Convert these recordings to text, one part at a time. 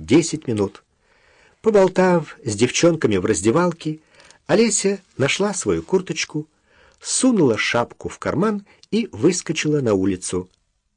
10 минут. Поболтав с девчонками в раздевалке, Олеся нашла свою курточку, сунула шапку в карман и выскочила на улицу.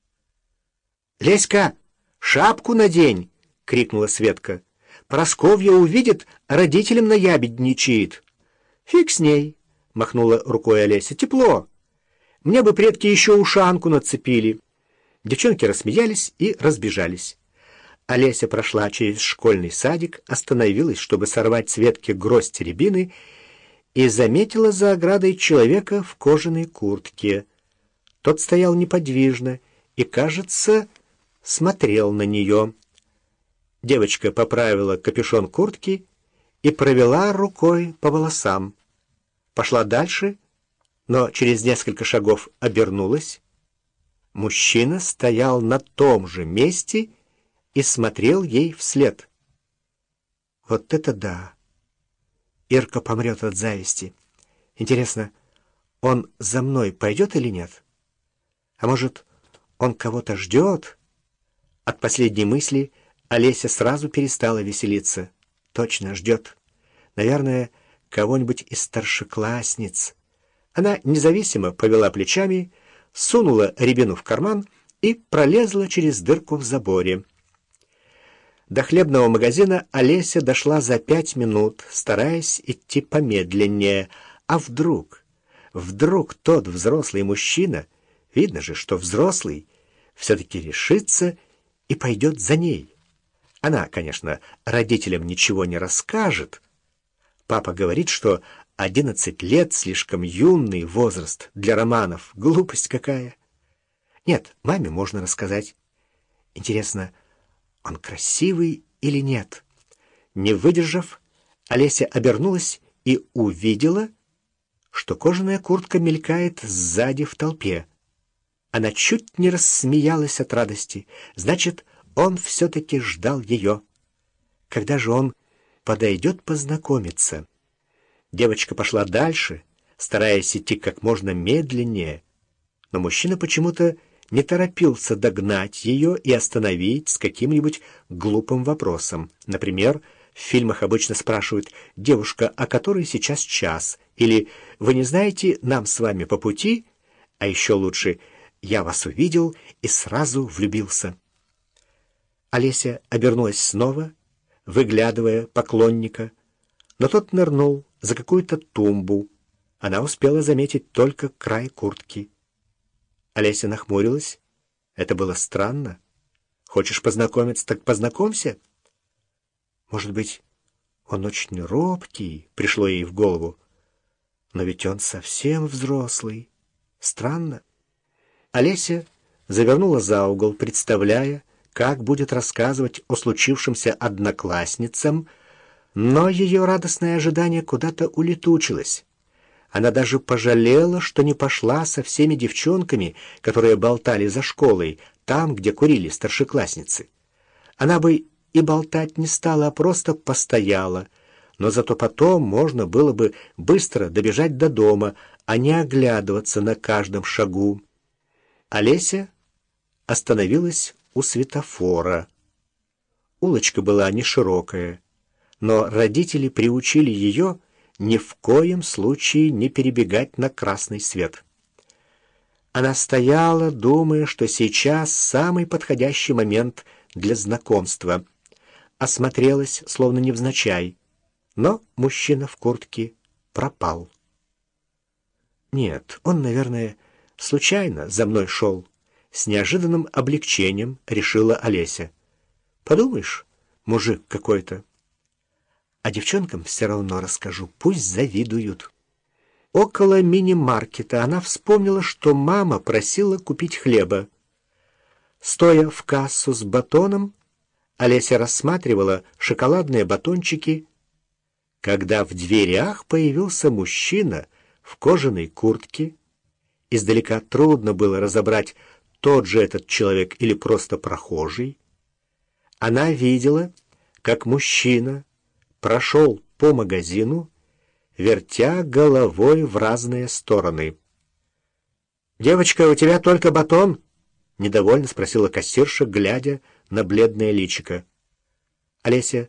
«Леська, шапку надень!» — крикнула Светка. «Просковья увидит, родителям наябедничает». «Фиг с ней!» — махнула рукой Олеся. «Тепло! Мне бы предки еще ушанку нацепили». Девчонки рассмеялись и разбежались. Олеся прошла через школьный садик, остановилась, чтобы сорвать с ветки гроздь рябины, и заметила за оградой человека в кожаной куртке. Тот стоял неподвижно и, кажется, смотрел на нее. Девочка поправила капюшон куртки и провела рукой по волосам. Пошла дальше, но через несколько шагов обернулась. Мужчина стоял на том же месте и смотрел ей вслед. Вот это да! Ирка помрет от зависти. Интересно, он за мной пойдет или нет? А может, он кого-то ждет? От последней мысли Олеся сразу перестала веселиться. Точно ждет. Наверное, кого-нибудь из старшеклассниц. Она независимо повела плечами, сунула рябину в карман и пролезла через дырку в заборе. До хлебного магазина Олеся дошла за 5 минут, стараясь идти помедленнее. А вдруг тот взрослый мужчина, видно же, что взрослый, все-таки решится и пойдет за ней. Она, конечно, родителям ничего не расскажет. Папа говорит, что 11 лет — слишком юный возраст для романов. Глупость какая. Нет, маме можно рассказать. Интересно, он красивый или нет? Не выдержав, Олеся обернулась и увидела, что кожаная куртка мелькает сзади в толпе. Она чуть не рассмеялась от радости. Значит, он все-таки ждал ее. Когда же он подойдет познакомиться? Девочка пошла дальше, стараясь идти как можно медленнее, но мужчина почему-то не торопился догнать ее и остановить с каким-нибудь глупым вопросом. Например, в фильмах обычно спрашивают: «Девушка, а который сейчас час?» Или «Вы не знаете, нам с вами по пути?» А еще лучше: «Я вас увидел и сразу влюбился». Олеся обернулась снова, выглядывая поклонника, но тот нырнул за какую-то тумбу. Она успела заметить только край куртки. Олеся нахмурилась. Это было странно. Хочешь познакомиться, так познакомься. Может быть, он очень робкий, пришло ей в голову. Но ведь он совсем взрослый. Странно. Олеся завернула за угол, представляя, как будет рассказывать о случившемся одноклассницам, но ее радостное ожидание куда-то улетучилось. Она даже пожалела, что не пошла со всеми девчонками, которые болтали за школой, там, где курили старшеклассницы. Она бы и болтать не стала, а просто постояла, но зато потом можно было бы быстро добежать до дома, а не оглядываться на каждом шагу. Олеся остановилась у светофора. Улочка была не широкая, но родители приучили ее ни в коем случае не перебегать на красный свет. Она стояла, думая, что сейчас самый подходящий момент для знакомства. Осмотрелась, словно невзначай, но мужчина в куртке пропал. Нет, он, наверное, случайно за мной шел. С неожиданным облегчением решила Олеся. Подумаешь, мужик какой-то. А девчонкам все равно расскажу, пусть завидуют. Около мини-маркета она вспомнила, что мама просила купить хлеба. Стоя в кассу с батоном, Олеся рассматривала шоколадные батончики, когда в дверях появился мужчина в кожаной куртке. Издалека трудно было разобрать, тот же этот человек или просто прохожий. Она видела, как мужчина прошел по магазину, вертя головой в разные стороны. «Девочка, у тебя только батон?» — недовольно спросила кассирша, глядя на бледное личико. Олеся